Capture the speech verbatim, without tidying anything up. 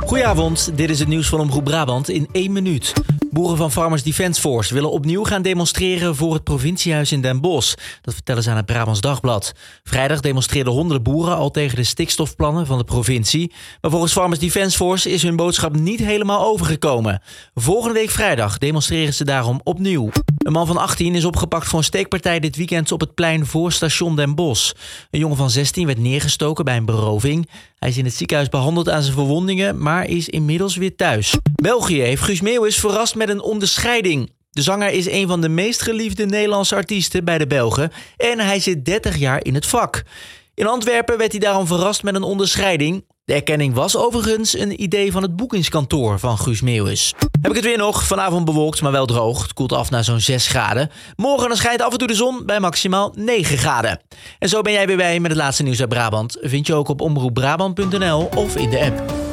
Goedenavond, dit is het nieuws van Omroep Brabant in één minuut. Boeren van Farmers Defence Force willen opnieuw gaan demonstreren voor het provinciehuis in Den Bosch. Dat vertellen ze aan het Brabants Dagblad. Vrijdag demonstreerden honderden boeren al tegen de stikstofplannen van de provincie. Maar volgens Farmers Defence Force is hun boodschap niet helemaal overgekomen. Volgende week vrijdag demonstreren ze daarom opnieuw. Een man van achttien is opgepakt voor een steekpartij dit weekend op het plein voor station Den Bosch. Een jongen van zestien werd neergestoken bij een beroving. Hij is in het ziekenhuis behandeld aan zijn verwondingen, maar is inmiddels weer thuis. België heeft Guus Meeuwis verrast met een onderscheiding. De zanger is een van de meest geliefde Nederlandse artiesten bij de Belgen en hij zit dertig jaar in het vak. In Antwerpen werd hij daarom verrast met een onderscheiding. De erkenning was overigens een idee van het boekingskantoor van Guus Meeuwis. Heb ik het weer nog. Vanavond bewolkt, maar wel droog. Het koelt af naar zo'n zes graden. Morgen dan schijnt af en toe de zon bij maximaal negen graden. En zo ben jij weer bij met het laatste nieuws uit Brabant. Vind je ook op omroep brabant punt n l of in de app.